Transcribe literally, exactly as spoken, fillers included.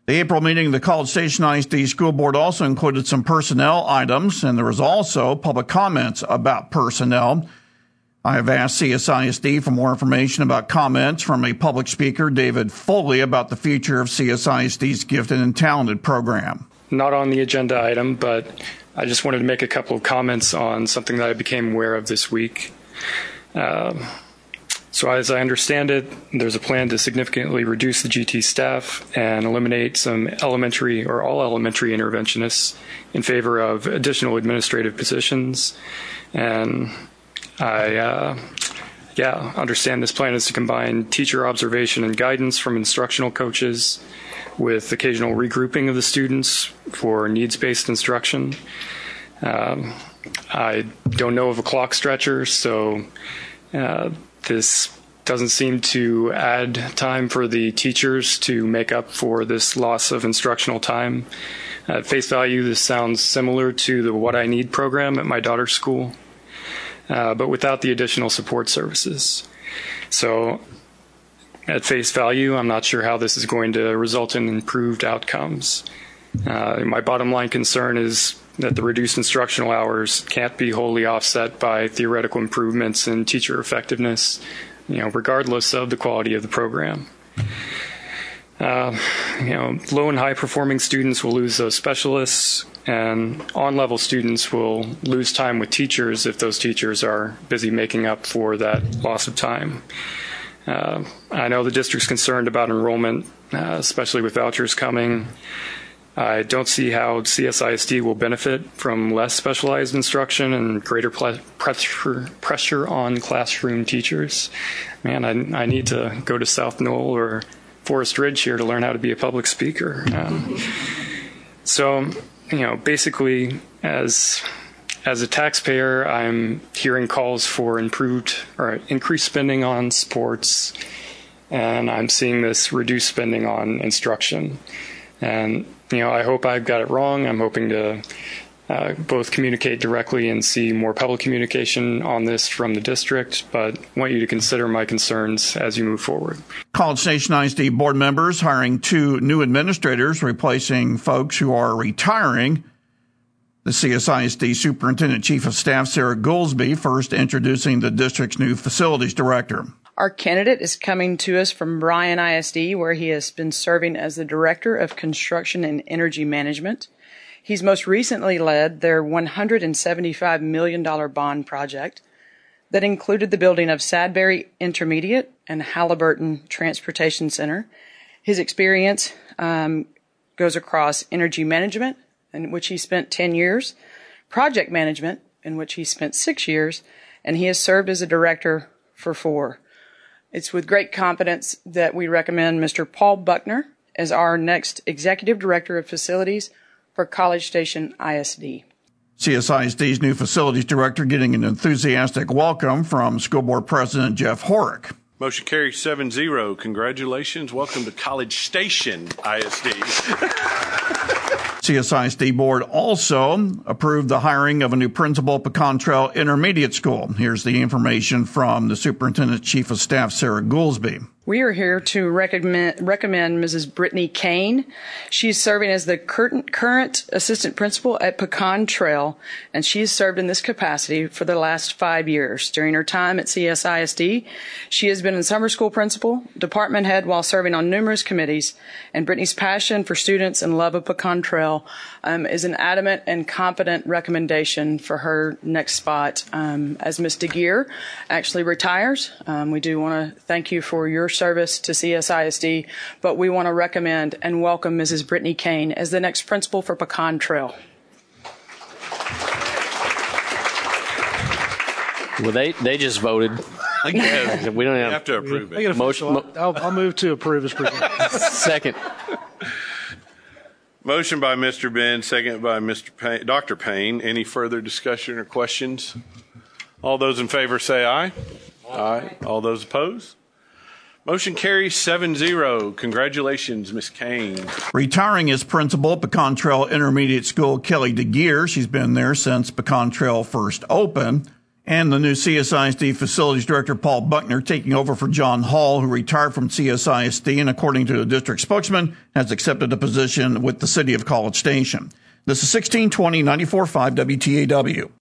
The April meeting of the College Station I S D School Board also included some personnel items, and there was also public comments about personnel. I have asked C S I S D for more information about comments from a public speaker, David Foley, about the future of C S I S D's Gifted and Talented program. Not on the agenda item, but I just wanted to make a couple of comments on something that I became aware of this week. Uh, So as I understand it, there's a plan to significantly reduce the G T staff and eliminate some elementary or all elementary interventionists in favor of additional administrative positions. And I, uh, yeah, understand this plan is to combine teacher observation and guidance from instructional coaches with occasional regrouping of the students for needs-based instruction. Um, I don't know of a clock stretcher, so uh, this doesn't seem to add time for the teachers to make up for this loss of instructional time. At face value, this sounds similar to the What I Need program at my daughter's school, uh, but without the additional support services. So at face value, I'm not sure how this is going to result in improved outcomes. Uh, my bottom line concern is that the reduced instructional hours can't be wholly offset by theoretical improvements in teacher effectiveness, you know, regardless of the quality of the program. Uh, you know, low and high performing students will lose those specialists, and on-level students will lose time with teachers if those teachers are busy making up for that loss of time. Uh, I know the district's concerned about enrollment, uh, especially with vouchers coming. I don't see how C S I S D will benefit from less specialized instruction and greater ple- pressure, pressure on classroom teachers. Man, I, I need to go to South Knoll or Forest Ridge here to learn how to be a public speaker. Um, so, you know, basically, as as a taxpayer, I'm hearing calls for improved or increased spending on sports, and I'm seeing this reduced spending on instruction. And you know, I hope I've got it wrong. I'm hoping to uh, both communicate directly and see more public communication on this from the district, but want you to consider my concerns as you move forward. College Station I S D board members hiring two new administrators, replacing folks who are retiring. The C S I S D Superintendent Chief of Staff, Sarah Goolsby, first introducing the district's new facilities director. Our candidate is coming to us from Bryan I S D, where he has been serving as the Director of Construction and Energy Management. He's most recently led their one hundred seventy-five million dollars bond project that included the building of Sadberry Intermediate and Halliburton Transportation Center. His experience um, goes across energy management, in which he spent ten years, project management, in which he spent six years, and he has served as a director for four. It's with great confidence that we recommend Mister Paul Buckner as our next Executive Director of Facilities for College Station I S D. C S I S D's new facilities director getting an enthusiastic welcome from School Board President Jeff Horick. Motion carries seven zero. Congratulations. Welcome to College Station I S D. C S I S D Board also approved the hiring of a new principal at Pecan Trail Intermediate School. Here's the information from the Superintendent Chief of Staff, Sarah Goolsby. We are here to recommend, recommend Missus Brittany Kane. She's serving as the current, current assistant principal at Pecan Trail, and she has served in this capacity for the last five years. During her time at C S I S D, she has been a summer school principal, department head while serving on numerous committees, and Brittany's passion for students and love of Pecan Trail um, is an adamant and confident recommendation for her next spot. Um, as Miz DeGear actually retires, um, we do want to thank you for your service to C S I S D, but we want to recommend and welcome Missus Brittany Kane as the next principal for Pecan Trail. Well, they, they just voted. Yeah, we don't have, have to approve it. Motion, mo- I'll, I'll move to approve as presented. Second. Motion by Mister Ben, second by Mister Payne, Doctor Payne. Any further discussion or questions? All those in favor say aye. Aye. Aye. All those opposed? Motion carries seven zero. Congratulations, Miz Kane. Retiring as principal at Pecan Trail Intermediate School, Kelly DeGear. She's been there since Pecan Trail first opened. And the new C S I S D Facilities Director, Paul Buckner, taking over for John Hall, who retired from C S I S D and, according to the district spokesman, has accepted a position with the city of College Station. This is sixteen twenty, ninety-four point five W T A W.